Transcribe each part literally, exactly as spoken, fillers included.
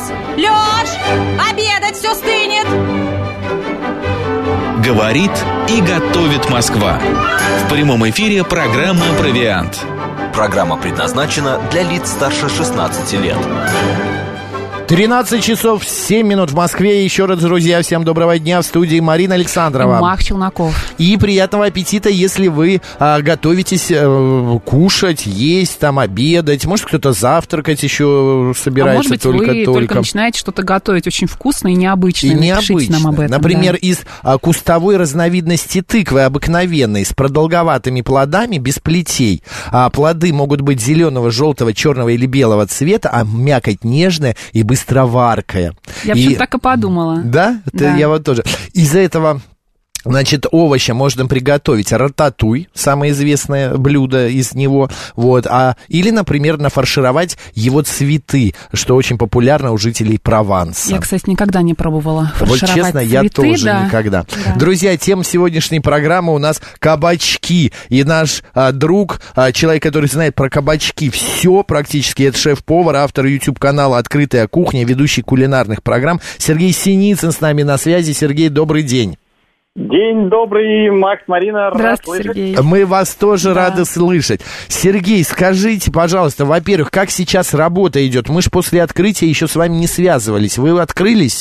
Лёш, обедать все стынет. Говорит и готовит Москва. В прямом эфире программа «Провиант». Программа предназначена для лиц старше шестнадцати лет. тринадцать часов семь минут в Москве. Еще раз, друзья, всем доброго дня. В студии Марина Александрова. Мах Челноков. И приятного аппетита, если вы а, готовитесь а, кушать, есть, там, обедать. Может, кто-то завтракать еще собирается. А может быть, только, вы только. только начинаете что-то готовить очень вкусное и необычное. И Напишите необычно. нам об этом. Например, да. из а, кустовой разновидности тыквы обыкновенной, с продолговатыми плодами, без плетей. А, плоды могут быть зеленого, желтого, черного или белого цвета, а мякоть нежная и быстроваркая. Я и... почему-то так и подумала. Да? Да. Я вот тоже. Из-за этого... Значит, овоща можно приготовить рататуй, самое известное блюдо из него, вот, а, или, например, нафаршировать его цветы, что очень популярно у жителей Прованса. Я, кстати, никогда не пробовала фаршировать Вот честно, цветы, я тоже да. никогда. Да. Друзья, тема сегодняшней программы у нас кабачки. И наш а, друг, а, человек, который знает про кабачки все практически, это шеф-повар, автор YouTube-канала «Открытая кухня», ведущий кулинарных программ Сергей Синицын с нами на связи. Сергей, добрый день. День добрый, Макс, Марина. Здравствуйте, Сергей. Мы вас тоже Да. рады слышать. Сергей, скажите, пожалуйста, во-первых, как сейчас работа идет? Мы же после открытия еще с вами не связывались. Вы открылись?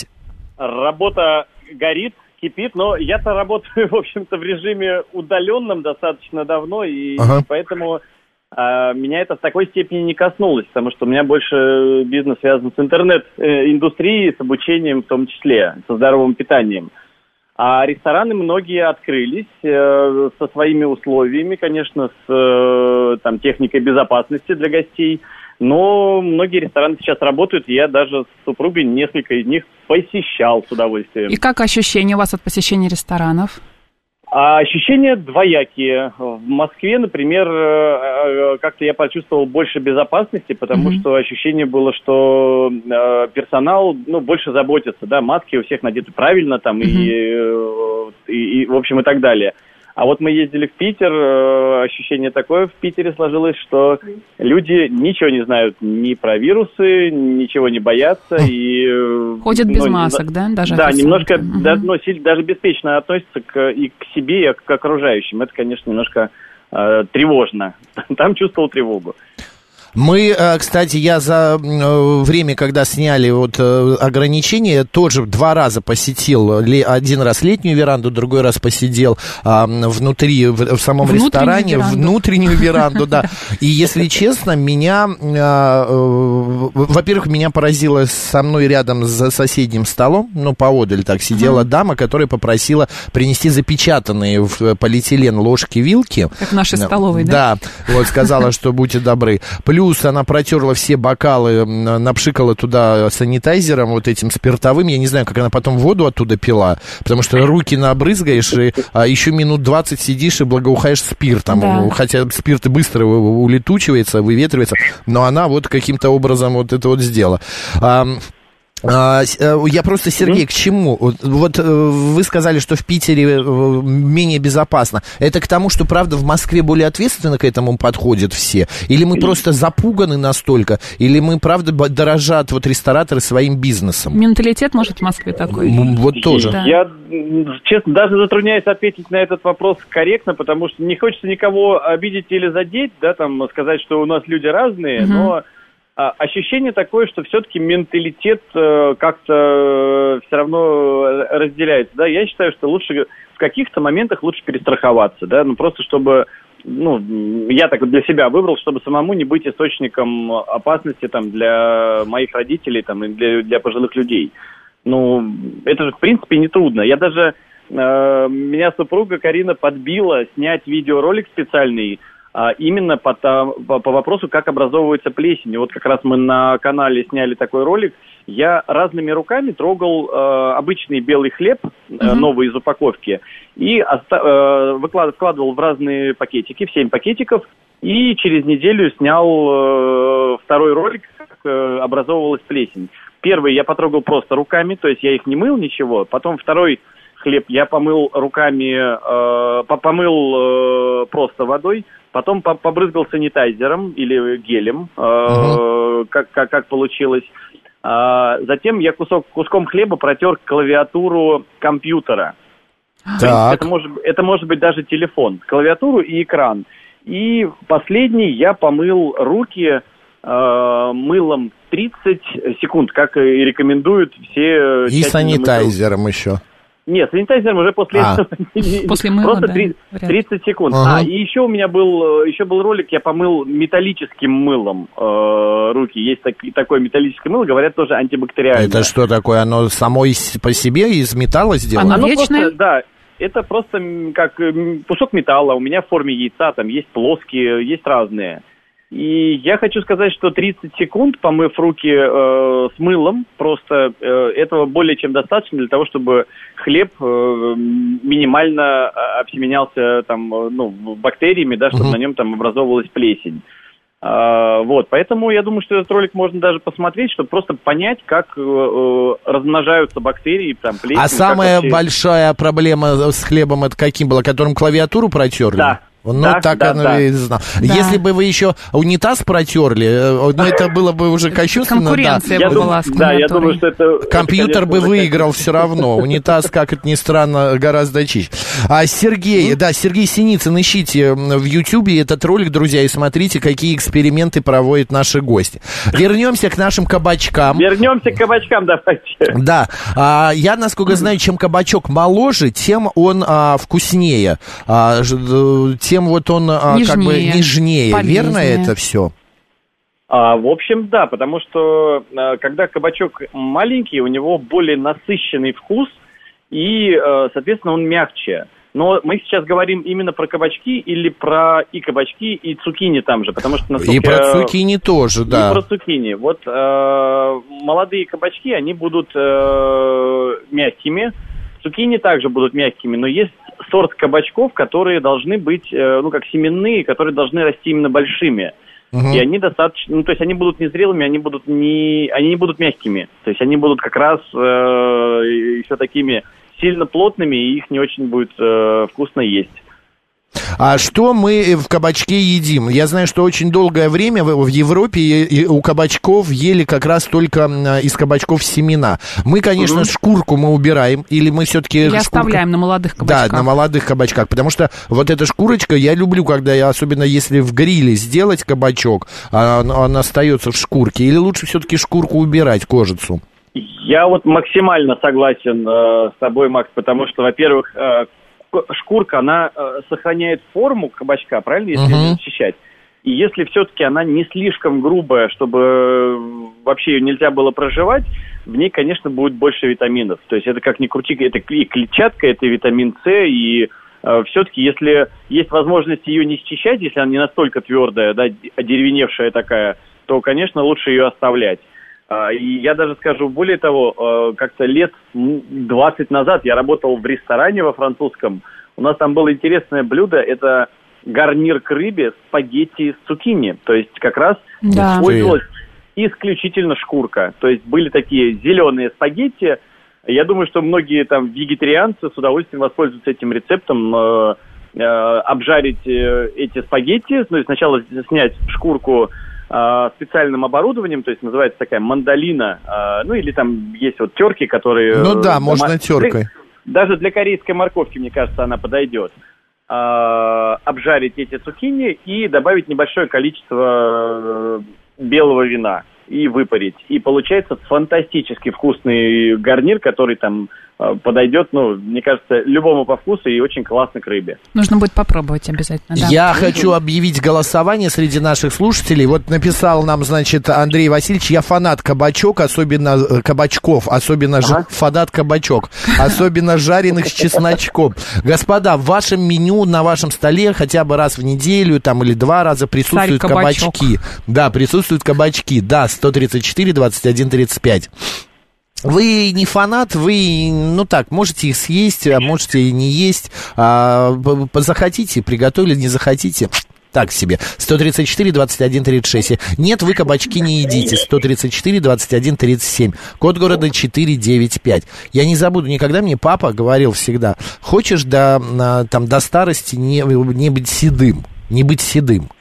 Работа горит, кипит, но я-то работаю, в общем-то, в режиме удаленном достаточно давно, и Ага. поэтому а, меня это в такой степени не коснулось, потому что у меня больше бизнес связан с интернет-индустрией, с обучением в том числе, со здоровым питанием. А рестораны многие открылись э, со своими условиями, конечно, с э, там, техникой безопасности для гостей. Но многие рестораны сейчас работают, и я даже с супругой несколько из них посещал с удовольствием. И как ощущения у вас от посещения ресторанов? А ощущения двоякие. В Москве, например, э, как-то я почувствовал больше безопасности, потому mm-hmm. что ощущение было, что э, персонал, ну, больше заботится, да, маски у всех надеты правильно, там, mm-hmm. и, и, и, в общем, и так далее. А вот мы ездили в Питер, э, ощущение такое в Питере сложилось, что люди ничего не знают ни про вирусы, ничего не боятся. И, э, Ходят без ну, масок, да? Даже да, немножко, угу. да, ну, даже беспечно относятся к, и к себе, и к окружающим. Это, конечно, немножко э, тревожно. Там чувствовал тревогу. Мы, кстати, я за время, когда сняли вот ограничения, тоже два раза посетил, один раз летнюю веранду, другой раз посидел а, внутри, в, в самом внутреннюю ресторане, веранду. внутреннюю веранду, да. И, если честно, меня, а, во-первых, меня поразило со мной рядом за соседним столом, ну, поодаль так сидела дама, которая попросила принести запечатанные в полиэтилен ложки-вилки. Как в нашей столовой, да? Да, вот сказала, что будьте добры. Плюс Плюс она протерла все бокалы, напшикала туда санитайзером, вот этим спиртовым. Я не знаю, как она потом воду оттуда пила, потому что руки набрызгаешь, и а, еще минут двадцать сидишь и благоухаешь спиртом. Да. Хотя спирт быстро улетучивается, выветривается, но она вот каким-то образом вот это вот сделала. Я просто, Сергей, к чему? Вот вы сказали, что в Питере менее безопасно. Это к тому, что, правда, в Москве более ответственно к этому подходят все? Или мы просто запуганы настолько? Или мы, правда, дорожат вот рестораторы своим бизнесом? Менталитет, может, в Москве такой? Вот тоже. Да. Я, честно, даже затрудняюсь ответить на этот вопрос корректно, потому что не хочется никого обидеть или задеть, да, там, сказать, что у нас люди разные, угу. но... Ощущение такое, что все-таки менталитет э, как-то э, все равно разделяется, да. Я считаю, что лучше в каких-то моментах лучше перестраховаться, да, ну просто чтобы, ну, я так для себя выбрал, чтобы самому не быть источником опасности там для моих родителей там и для, для пожилых людей. Ну, это же в принципе не трудно. Я даже, э, меня супруга Карина подбила снять видеоролик специальный, именно по, по, по вопросу, как образовывается плесень. И вот как раз мы на канале сняли такой ролик. Я разными руками трогал э, обычный белый хлеб, э, uh-huh. новый из упаковки, и оста- э, выклад- вкладывал в разные пакетики, в семь пакетиков, и через неделю снял э, второй ролик, как э, образовывалась плесень. Первый я потрогал просто руками, то есть я их не мыл, ничего. Потом второй хлеб я помыл руками, э, помыл э, просто водой. Потом побрызгал санитайзером или гелем, uh-huh. э, как, как, как получилось. А, затем я кусок, куском хлеба протер клавиатуру компьютера. Так. Это может, это может быть даже телефон, клавиатуру и экран. И последний я помыл руки э, мылом тридцать секунд, как и рекомендуют все. И санитайзером мытье. Еще. Нет, санитайзером уже после а. этого. После мыла, просто да, тридцать секунд. Ага. А, и еще у меня был, еще был ролик, я помыл металлическим мылом э, руки. Есть так, такое металлическое мыло, говорят, тоже антибактериальное. Это что такое? Оно само по себе из металла сделано? Оно вечное? Просто, да, это просто как кусок металла. У меня в форме яйца, там есть плоские, есть разные. И я хочу сказать, что тридцать секунд, помыв руки э, с мылом, просто э, этого более чем достаточно для того, чтобы хлеб э, минимально обсеменялся там, ну, бактериями, да, чтобы uh-huh. на нем там образовывалась плесень. А, вот, поэтому я думаю, что этот ролик можно даже посмотреть, чтобы просто понять, как э, э, размножаются бактерии, там, плесень. А самая вообще... большая проблема с хлебом это каким была, которым клавиатуру протерли? Да. Ну, да, так да, оно да. и знал. Да. Если бы вы еще унитаз протерли, ну, это было бы уже кощунственно. Конкуренция да. бы была с Да, я думаю, что это... Компьютер это, бы конечно, выиграл все равно. Унитаз, как это ни странно, гораздо чище. А Сергей, да, Сергей Синицын, ищите в Ютьюбе этот ролик, друзья, и смотрите, какие эксперименты проводят наши гости. Вернемся к нашим кабачкам. Вернемся к кабачкам, давайте. Да, а, я, насколько знаю, чем кабачок моложе, тем он а, вкуснее, а, тем вот он а, как бы нежнее. Полезнее. Верно это все? А, в общем, да, потому что а, когда кабачок маленький, у него более насыщенный вкус, и, а, соответственно, он мягче. Но мы сейчас говорим именно про кабачки или про и кабачки, и цукини там же, потому что... И про цукини тоже, да. И про цукини. Вот э, молодые кабачки, они будут э, мягкими, цукини также будут мягкими, но есть сорт кабачков, которые должны быть, э, ну, как семенные, которые должны расти именно большими. Uh-huh. И они достаточно, ну, то есть они будут незрелыми, они будут не, они не будут мягкими. То есть они будут как раз э, еще такими сильно плотными, и их не очень будет э, вкусно есть. А что мы в кабачке едим? Я знаю, что очень долгое время в, в Европе у кабачков ели как раз только из кабачков семена. Мы, конечно, угу. шкурку мы убираем, или мы все-таки... Или шкурка... оставляем на молодых кабачках. Да, на молодых кабачках, потому что вот эта шкурочка, я люблю, когда я, особенно если в гриле сделать кабачок, он, он остается в шкурке, или лучше все-таки шкурку убирать, кожицу? Я вот максимально согласен э, с тобой, Макс, потому что, во-первых, э, шкурка, она э, сохраняет форму кабачка, правильно, если uh-huh. ее очищать? И если все-таки она не слишком грубая, чтобы вообще ее нельзя было прожевать, в ней, конечно, будет больше витаминов. То есть это как ни крути, это и клетчатка, это и витамин С, и э, все-таки, если есть возможность ее не счищать, если она не настолько твердая, да, одеревеневшая такая, то, конечно, лучше ее оставлять. И я даже скажу, более того, как-то лет двадцать назад я работал в ресторане во французском. У нас там было интересное блюдо, это гарнир к рыбе, спагетти с цукини. То есть как раз да. использовалась исключительно шкурка. То есть были такие зеленые спагетти. Я думаю, что многие там вегетарианцы с удовольствием воспользуются этим рецептом. Э, э, обжарить э, эти спагетти, ну и сначала снять шкурку специальным оборудованием, то есть называется такая мандолина, ну или там есть вот терки, которые... Ну да, можно теркой. Даже для корейской морковки, мне кажется, она подойдет. Обжарить эти цукини и добавить небольшое количество белого вина и выпарить. И получается фантастически вкусный гарнир, который там подойдет, ну, мне кажется, любому по вкусу и очень классно к рыбе. Нужно будет попробовать обязательно, да. Я хочу объявить голосование среди наших слушателей. Вот написал нам, значит, Андрей Васильевич, я фанат кабачок, особенно кабачков, особенно ага. ж... фанат кабачок, особенно жареных с чесночком. Господа, в вашем меню, на вашем столе хотя бы раз в неделю там или два раза присутствуют кабачки. Да, присутствуют кабачки. Да, сто тридцать четыре двадцать один тридцать пять. Вы не фанат, вы, ну так, можете их съесть, а можете и не есть. А, захотите, приготовили, не захотите, так себе. сто тридцать четыре двадцать один тридцать шесть. Нет, вы кабачки не едите. сто тридцать четыре двадцать один тридцать семь. Код города четыре девять пять. Я не забуду никогда, мне папа говорил всегда, хочешь до, там, до старости не, не быть седым, не быть седым.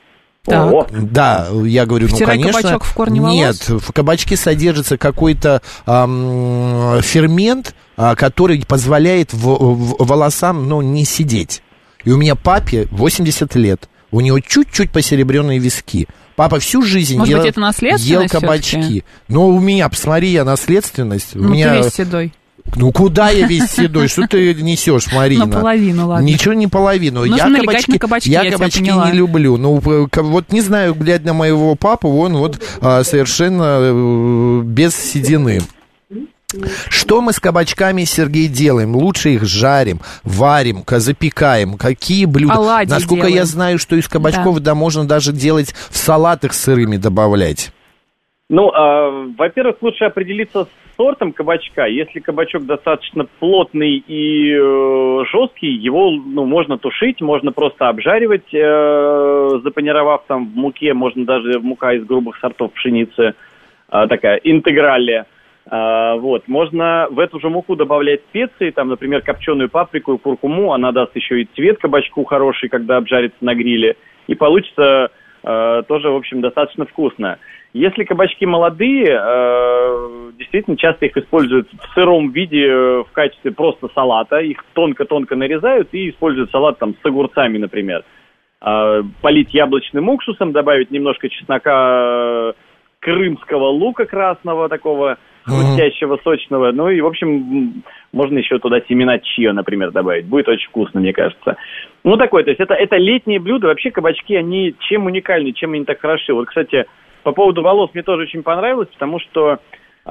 Так. О, Да, я говорю, ну, Втирай конечно... кабачок в корни волос? Нет, в кабачке содержится какой-то ам, фермент, а, который позволяет в, в волосам, ну, не сидеть. И у меня папе восемьдесят лет, у него чуть-чуть посеребренные виски. Папа всю жизнь Может ел, быть, это наследственность ел кабачки. всё-таки? Но у меня, посмотри, я наследственность. У Ну, меня... ты весь седой. Ну, куда я весь седой? Что ты несешь, Марина? Наполовину, ладно. Ничего не половину. Нужно Я налегать кабачки, на кабачки, я я тебя кабачки поняла. не люблю. Ну, к- вот не знаю, глядя на моего папу, он вот а, совершенно э, без седины. Что мы с кабачками, Сергей, делаем? Лучше их жарим, варим, ка- запекаем. Какие блюда? Оладьи Насколько делаем. я знаю, что из кабачков, да. да, можно даже делать в салатах сырыми добавлять. Ну, э, во-первых, лучше определиться с сортом кабачка. Если кабачок достаточно плотный и э, жесткий, его ну, можно тушить, можно просто обжаривать, э, запанировав там в муке, можно даже мука из грубых сортов пшеницы, э, такая интегральная. Э, вот. Можно в эту же муку добавлять специи, там, например, копченую паприку и куркуму, она даст еще и цвет кабачку хороший, когда обжарится на гриле, и получится э, тоже, в общем, достаточно вкусно. Если кабачки молодые, э, действительно часто их используют в сыром виде э, в качестве просто салата. Их тонко-тонко нарезают и используют салат там с огурцами, например. Э, полить яблочным уксусом, добавить немножко чеснока э, крымского лука красного, такого хрустящего, сочного. Ну и, в общем, можно еще туда семена чиа, например, добавить. Будет очень вкусно, мне кажется. Ну, такое, то есть это, это летние блюда. Вообще кабачки, они чем уникальны, чем они так хороши. Вот, кстати, по поводу волос мне тоже очень понравилось, потому что э,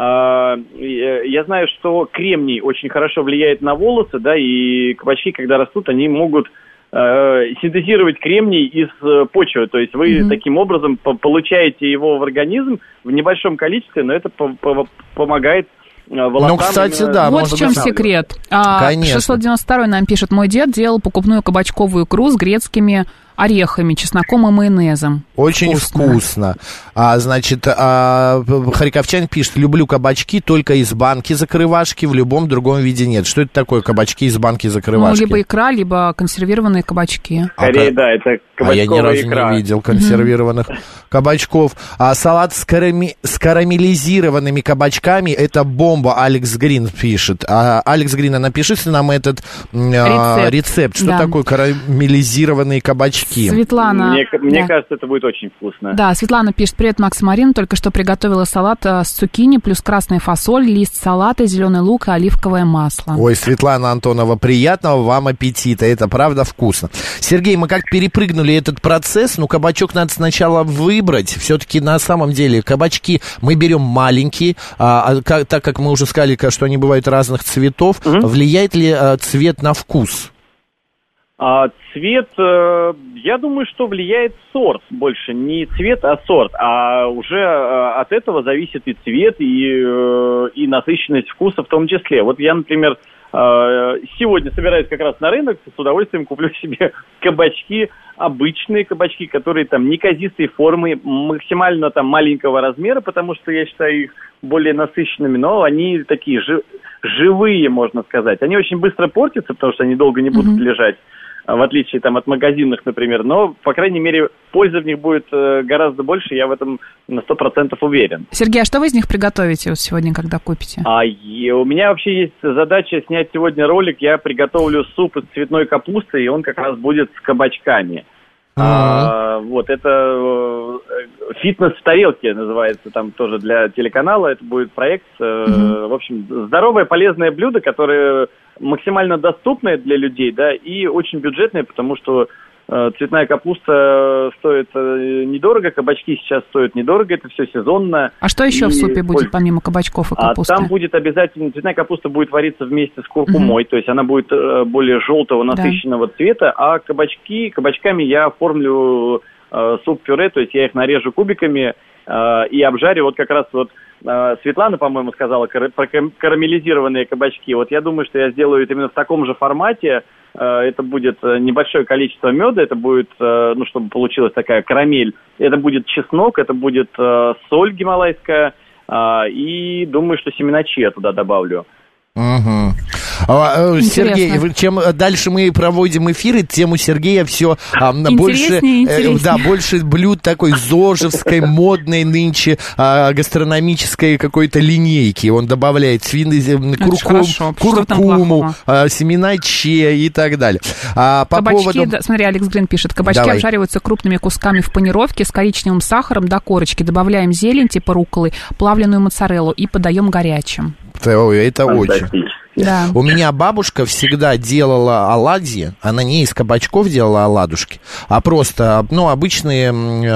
я знаю, что кремний очень хорошо влияет на волосы, да, и кабачки, когда растут, они могут э, синтезировать кремний из э, почвы. То есть вы mm-hmm. таким образом по- получаете его в организм в небольшом количестве, но это по- по- помогает волосам. Ну, кстати, именно... да. Вот в чем секрет. А, Конечно. шестьсот девяносто второй нам пишет: мой дед делал покупную кабачковую икру с грецкими орехами, чесноком и майонезом. Очень вкусно. вкусно. А, значит, а, харьковчанин пишет: люблю кабачки только из банки закрывашки, в любом другом виде нет. Что это такое кабачки из банки закрывашки? Ну, либо икра, либо консервированные кабачки. Скорее, а, да, это а я ни разу икра. не видел консервированных mm-hmm. кабачков. А салат с, карами... с карамелизированными кабачками — это бомба, Алекс Грин пишет. А, Алекс Грин, напишите нам этот а, рецепт. рецепт. Что да. такое карамелизированные кабачки? Светлана. Мне, мне да. кажется, это будет очень вкусно. Да, Светлана пишет: привет, Макс и Марина, только что приготовила салат с цукини, плюс красная фасоль, лист салата, зеленый лук и оливковое масло. Ой, Светлана Антонова, приятного вам аппетита, это правда вкусно. Сергей, мы как перепрыгнули этот процесс, ну, кабачок надо сначала выбрать, все-таки на самом деле кабачки мы берем маленькие, а, а, как, так как мы уже сказали, что они бывают разных цветов, угу. влияет ли а, цвет на вкус? А, цвет, э, я думаю, что влияет сорт больше, не цвет, а сорт, а уже э, от этого зависит и цвет, и, э, и насыщенность вкуса в том числе. Вот я, например, э, сегодня собираюсь как раз на рынок, с удовольствием куплю себе кабачки, обычные кабачки, которые там неказистой формы, максимально там маленького размера, потому что я считаю их более насыщенными, но они такие жи- живые, можно сказать. Они очень быстро портятся, потому что они долго не будут mm-hmm. лежать, в отличие там от магазинных, например, но, по крайней мере, пользы в них будет э, гораздо больше, я в этом на сто процентов уверен. Сергей, а что вы из них приготовите вот сегодня, когда купите? А, и у меня вообще есть задача снять сегодня ролик, я приготовлю суп из цветной капусты, и он как раз будет с кабачками. А, вот, это э, «Фитнес в тарелке» называется, там тоже для телеканала, это будет проект. Э, mm-hmm. В общем, здоровое, полезное блюдо, которое максимально доступное для людей, да, и очень бюджетное, потому что э, цветная капуста стоит э, недорого, кабачки сейчас стоят недорого, это все сезонно. А что еще и... в супе будет, помимо кабачков и капусты? А там будет обязательно, цветная капуста будет вариться вместе с куркумой, mm-hmm. то есть она будет э, более желтого, насыщенного да. цвета, а кабачки, кабачками я оформлю э, суп-пюре, то есть я их нарежу кубиками э, и обжарю. Вот как раз вот э, Светлана, по-моему, сказала кар- про карамелизированные кабачки. Вот я думаю, что я сделаю это именно в таком же формате. Э, это будет небольшое количество меда, это будет, э, ну, чтобы получилась такая карамель. Это будет чеснок, это будет э, соль гималайская, э, и думаю, что семена чиа туда добавлю. Угу. А, Сергей, вы- чем дальше мы проводим эфиры, тем у Сергея все а, больше, Интереснее, э, интереснее. да, больше блюд такой зожевской, модной нынче а, гастрономической какой-то линейки. Он добавляет свиный, зем- Это ж куркум, хорошо. Что в этом куркуму, плохого? а, семена чиа и так далее. А, по Кабачки, поводу... да, смотри, Алекс Грин пишет, кабачки Давай. обжариваются крупными кусками в панировке с коричневым сахаром до корочки. Добавляем зелень типа рукколы, плавленую моцареллу и подаем горячим. Ой, это очень. Фантастично. Да. У меня бабушка всегда делала оладьи, она не из кабачков делала оладушки, а просто, ну, обычные,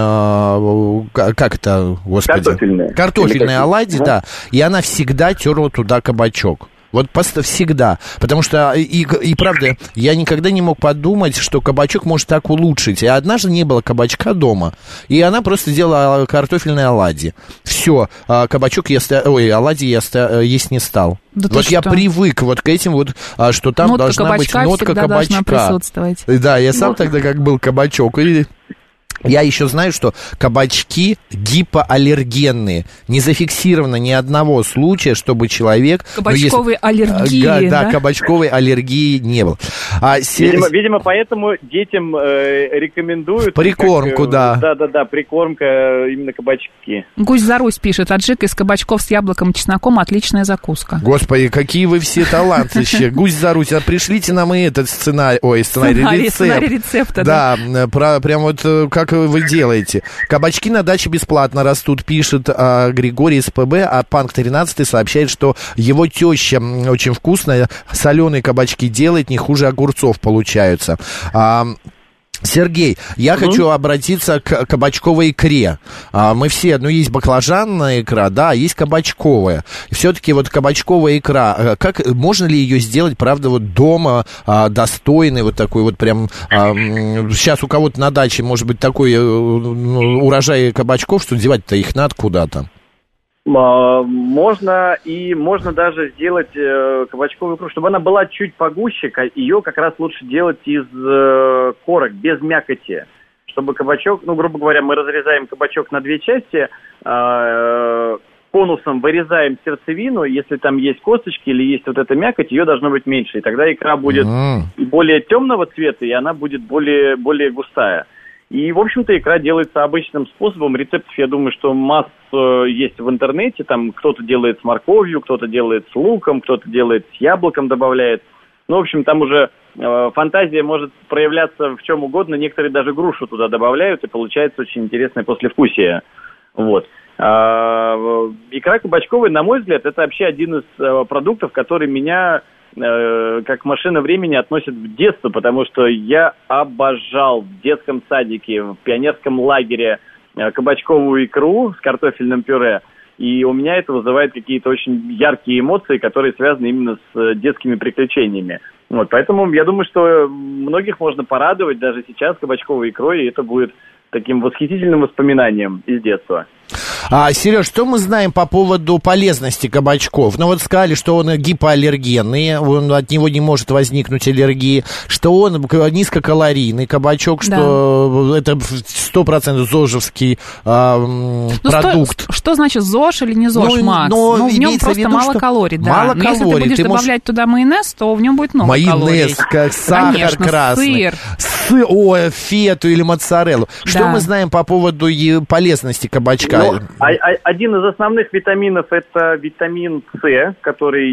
э, как это, господи? Картофельные. Картофельные Или какие? оладьи, Ну. да, и она всегда терла туда кабачок. Вот просто всегда. Потому что, и, и правда, я никогда не мог подумать, что кабачок может так улучшить. И однажды не было кабачка дома, и она просто делала картофельные оладьи. Все, кабачок я ста... Ой, оладьи я ста... есть не стал. Да ты вот я что? привык вот к этим вот, а, что там Нотка должна быть кабачка нотка всегда кабачка. должна присутствовать. Да, я сам тогда как был кабачок. И я еще знаю, что кабачки гипоаллергенные. Не зафиксировано ни одного случая, чтобы человек... ну, Кабачковой если- аллергии, Да, да, да? кабачковой аллергии не было. А, се- Видимо, видимо, поэтому детям э, рекомендуют... Прикормку, как, э, да. Да-да-да, прикормка, э, именно кабачки. Гусь за Русь пишет, аджика из кабачков с яблоком и чесноком отличная закуска. Господи, какие вы все талантища. Гусь за Русь, а пришлите нам и этот сценарий, ой, сценарий, Сценарий, рецепт. сценарий рецепта, да. Да, про, прям вот э, как вы делаете. Кабачки на даче бесплатно растут, пишет а, Григорий из ПБ, а Панк тринадцать сообщает, что его теща м, очень вкусно соленые кабачки делает, не хуже огурцов получаются. А, Сергей, я Мгм. хочу обратиться к кабачковой икре. А, мы все, ну, есть баклажанная икра, да, а есть кабачковая. Все-таки вот кабачковая икра, э, как, можно ли ее сделать, правда, вот дома, а, достойной, вот такой вот прям... а, м, сейчас у кого-то на даче, может быть, такой э, ну, урожай кабачков, что девать-то их надо куда-то. А, Можно и можно даже сделать э, кабачковую икру, чтобы она была чуть погуще, ка- ее как раз лучше делать из э, корок, без мякоти. Чтобы кабачок, ну, грубо говоря, мы разрезаем кабачок на две части, э, конусом вырезаем сердцевину, если там есть косточки или есть вот эта мякоть, ее должно быть меньше, и тогда икра будет М. и более темного цвета, и она будет более, более густая. И, в общем-то, икра делается обычным способом. Рецептов, я думаю, что масса есть в интернете. Там кто-то делает с морковью, кто-то делает с луком, кто-то делает с яблоком, добавляет. Ну, в общем, там уже э, фантазия может проявляться в чем угодно. Некоторые даже грушу туда добавляют, и получается очень интересное послевкусие. Вот. А, икра кабачковая, на мой взгляд, это вообще один из э, продуктов, который меня... как машина времени относят в детство, потому что я обожал в детском садике, в пионерском лагере э, кабачковую икру с картофельным пюре, и у меня это вызывает какие-то очень яркие эмоции, которые связаны именно с э, детскими приключениями. Вот, поэтому я думаю, что многих можно порадовать даже сейчас кабачковой икрой, и это будет таким восхитительным воспоминанием из детства. А, Сереж, что мы знаем по поводу полезности кабачков? Ну, вот сказали, что он гипоаллергенный, он, от него не может возникнуть аллергии, что он низкокалорийный кабачок, что это сто процентов зожевский а, Ну, продукт. Что, что значит ЗОЖ или не ЗОЖ, Ну, Макс? но Ну, в нем имеется в просто виду, мало что калорий, да. мало Но если ты калорий, будешь ты можешь- добавлять туда майонез, то в нем будет много калорий. Майонез, как сахар Конечно, красный. сыр. Сы- Ой, фету или моцареллу. Что Да. мы знаем по поводу е- полезности кабачка? Ну, а- а- один из основных витаминов – это витамин С, который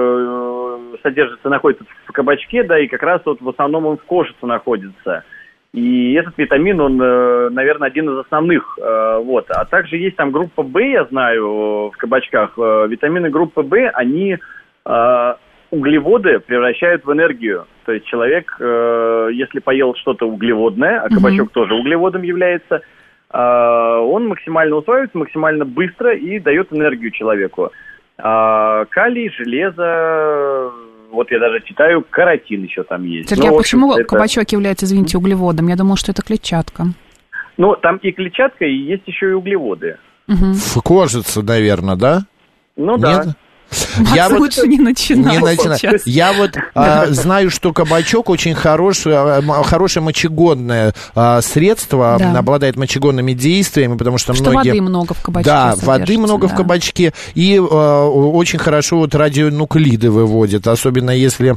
э, содержится, находится в кабачке, да, и как раз вот в основном он в кожице находится. И этот витамин, он, э, наверное, один из основных. э, вот. А также есть там группа В, я знаю, в кабачках. Э, витамины группы В, они э, углеводы превращают в энергию. То есть человек, э, если поел что-то углеводное, а кабачок тоже углеводом является, Uh, он максимально усваивается, максимально быстро и дает энергию человеку. Uh, калий, железо, вот я даже читаю, каротин еще там есть. Сергей, Ну, а в общем, почему это- кабачок является, извините, углеводом? Я думала, что это клетчатка. Ну, там и клетчатка, и есть еще и углеводы. Мгм. В кожице, наверное, да? Ну да. Нет? Я вот лучше не начинать не начинать. сейчас. Я вот а, знаю, что кабачок очень хороший, а, хорошее мочегонное а, средство, Да. обладает мочегонными действиями, потому что, Что многие... воды много в кабачке Да, содержится, воды много да. в кабачке, и а, очень хорошо вот радионуклиды выводит, особенно если...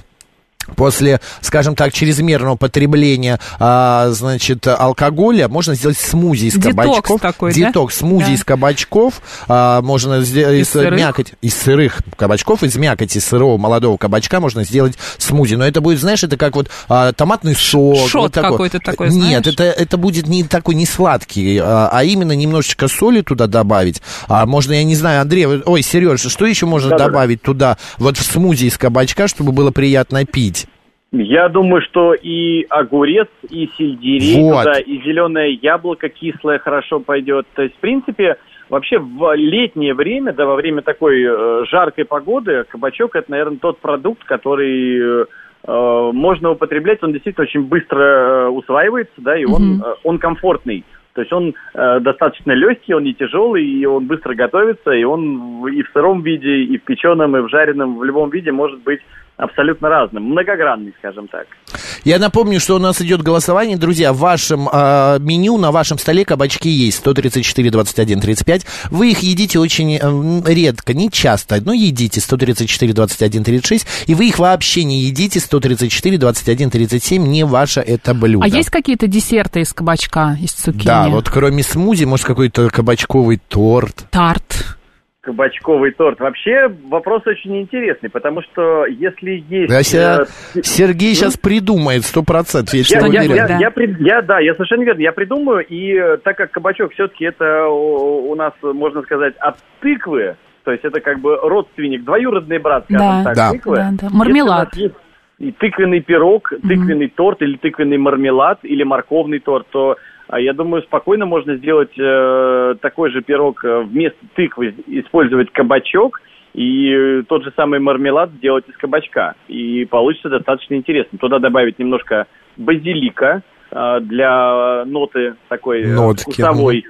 После, скажем так, чрезмерного потребления, а, значит, алкоголя можно сделать смузи из Детокс кабачков. такой, да? Детокс, смузи Да. из кабачков. А, можно сделать Из из, сырых? мякоть, из сырых кабачков, из мякоти сырого молодого кабачка можно сделать смузи. Но это будет, знаешь, это как вот а, томатный сок. Шот вот такой. какой-то такой, Нет, знаешь? это, это будет не такой не сладкий, а, а именно немножечко соли туда добавить. А можно, я не знаю, Андрей, вы- ой, Сереж, что еще можно Да-да-да. добавить туда, вот в смузи из кабачка, чтобы было приятно пить? Я думаю, что и огурец, и сельдерей Вот. туда, и зеленое яблоко кислое хорошо пойдет. То есть, в принципе, вообще в летнее время, да, во время такой э, жаркой погоды, кабачок — это, наверное, тот продукт, который э, можно употреблять. Он действительно очень быстро э, усваивается, да, и он, Мгм. э, он комфортный. То есть он э, достаточно легкий, он не тяжелый, и он быстро готовится, и он в- и в сыром виде, и в печеном, и в жареном, в любом виде может быть абсолютно разным, многогранный, скажем так. Я напомню, что у нас идет голосование. Друзья, в вашем э, меню, на вашем столе кабачки есть сто тридцать четыре двадцать один тридцать пять. Вы их едите очень э, редко, не часто, но едите сто тридцать четыре двадцать один тридцать шесть. И вы их вообще не едите сто тридцать четыре двадцать один тридцать семь. Не ваше это блюдо. А есть какие-то десерты из кабачка, из цукини? Да, вот кроме смузи, может, какой-то кабачковый торт. Тарт. Кабачковый торт. Вообще вопрос очень интересный, потому что если есть... Я себя- э, Сергей сейчас придумает сто процентов, я Я, честно я, уверен. я, да. я прид- я- да, я совершенно верно, я придумаю, и э, так как кабачок все-таки это у, у нас, можно сказать, от тыквы, то есть это как бы родственник, двоюродный брат, скажем Да. так, Да. тыквы. Да, да. Если Мармелад. у нас есть и тыквенный пирог, тыквенный торт или тыквенный мармелад или морковный торт, то а, я думаю, спокойно можно сделать э, такой же пирог, э, вместо тыквы использовать кабачок, и э, тот же самый мармелад сделать из кабачка. И получится достаточно интересно. Туда добавить немножко базилика э, для ноты такой э, Нотки, вкусовой.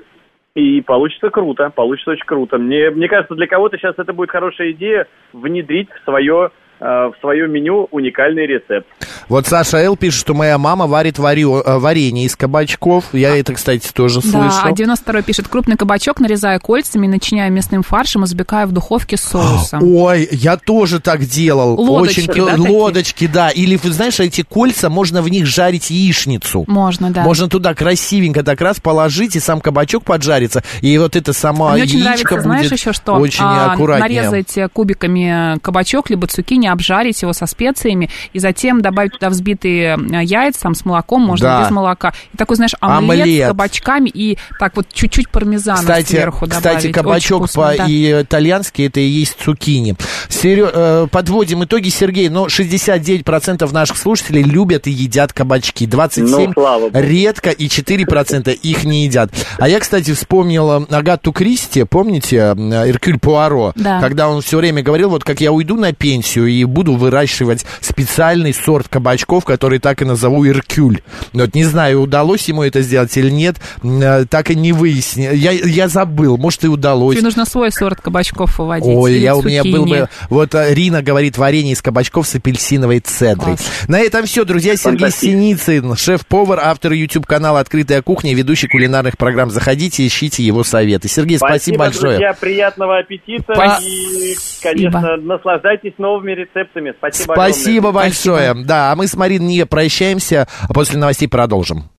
И получится круто, получится очень круто. Мне, мне кажется, для кого-то сейчас это будет хорошая идея внедрить в свое, э, в свое меню уникальный рецепт. Вот Саша Л. пишет, что моя мама варит варё- э, варенье из кабачков. Я это, кстати, тоже Да, слышал. а девяносто второй пишет, крупный кабачок нарезаю кольцами, начиняю мясным фаршем и запекаю в духовке с соусом. Ой, я тоже так делал. Лодочки, Очень, да, такие? лодочки, да. Или, вы знаешь, эти кольца, можно в них жарить яичницу. Можно, да. Можно туда красивенько так раз положить, и сам кабачок поджарится. И вот это сама Мне очень яичко нравится, будет знаешь, еще что? очень А, аккуратнее. нарезать кубиками кабачок, либо цукини, обжарить его со специями, и затем добавить туда взбитые яйца, там, с молоком, можно Да. без молока. И такой, знаешь, омлет, Омлет. с кабачками, и так вот чуть-чуть пармезана Кстати, сверху добавить. кстати, Очень кабачок вкусно, да. по-итальянски это и есть цукини. Серё- э, подводим итоги, Сергей. Но шестьдесят девять процентов наших слушателей любят и едят кабачки. двадцать семь Ну, слава богу. редко, и четыре процента их не едят. А я, кстати, вспомнила Агату Кристи, помните, э, Эркюль Пуаро? Да. Когда он все время говорил, вот как я уйду на пенсию и буду выращивать специальный сорт кабачков, который так и назову Эркюль. Вот не знаю, удалось ему это сделать или нет, э, так и не выяснил. Я, я забыл, может, и удалось. Тебе нужно свой сорт кабачков выводить. Ой, или я, у меня был цукини. бы... Вот а, Рина говорит, варенье из кабачков с апельсиновой цедрой. Класс. На этом все, друзья. Сергей Фантастично. Синицын, шеф-повар, автор YouTube-канала «Открытая кухня», ведущий кулинарных программ. Заходите, ищите его советы. Сергей, спасибо, большое. друзья, приятного аппетита Спасибо. и, конечно, наслаждайтесь новыми рецептами. Спасибо, Спасибо огромное. большое. Да, а мы с Мариной не прощаемся, а после новостей продолжим.